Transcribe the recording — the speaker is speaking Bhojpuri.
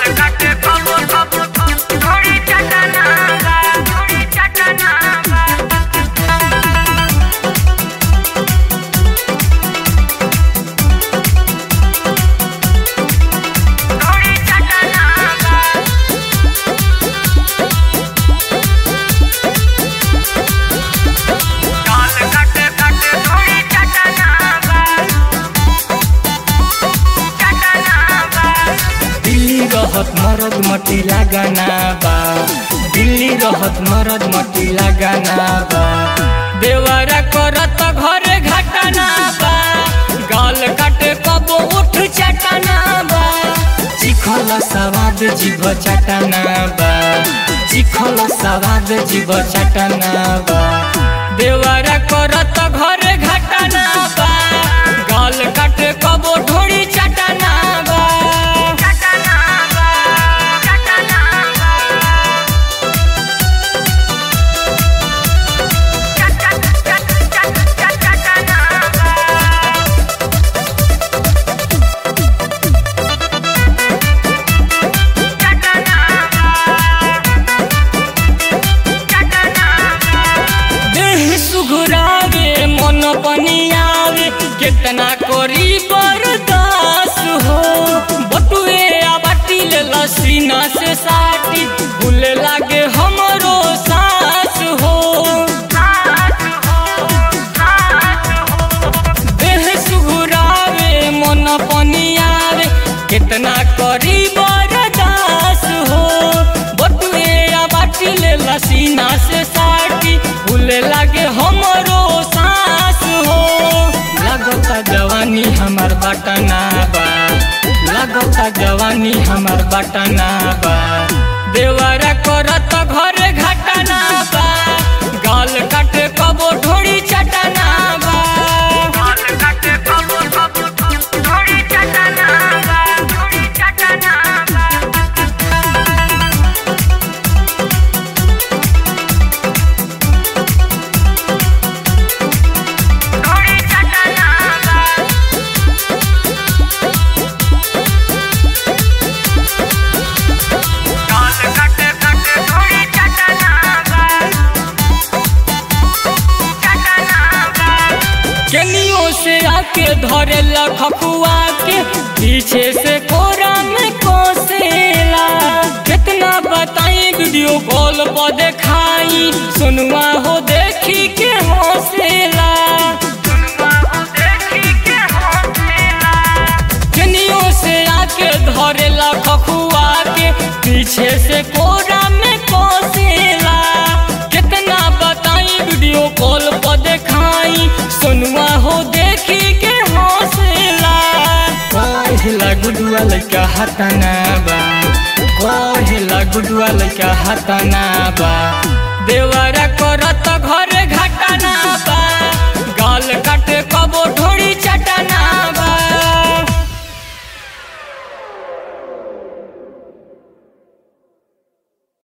मरद मटी लगाना बा दिल्ली रहत मरद मटी लगाना बा देवरा करत घरे घटना बा गाल काटे कबो उठ चटना बा चिखल सवाद जीव चटना बा चिखल सवाद जीव चटना बा देवरा करत घरे घटना बा गाल काटे कबो ढोड़ी चटना बा कितना कोरी बर्दास हो बटुए बाटी ले लसीना से साटी भूले लागे हमरो सास हो देह सुघुरावे मन पनियावे कितना कोरी बर्दास हो बटुए बाटी ले लसीना से साटी भूले लागे हमरो सास हो लगता जवानी हमार बटना बा लगता जवानी हमार बटना बा देवरा करत घरे घटना बा गाल काटे कबो ढोड़ी चटना बा गाल काटे कबो ढोड़ी चटना बा ढोड़ी चटना बा केनियों से आके धरे लखुआ के पीछे से कोरा में कोसेला कितना बताई वीडियो कॉल पर देखाई सुनवा हो देखी के हौसला केनियों से आके धरे लखुआ के पीछे से कोरा में कोसेला कितना बताई वीडियो कॉल पर देखाई सुनवा हो देखी के हौसला कहेला गुडुआ लइका हतना बा कहेला गुडुआ लइका हतना बा देवरा करत घरे घटना बा गाल काटे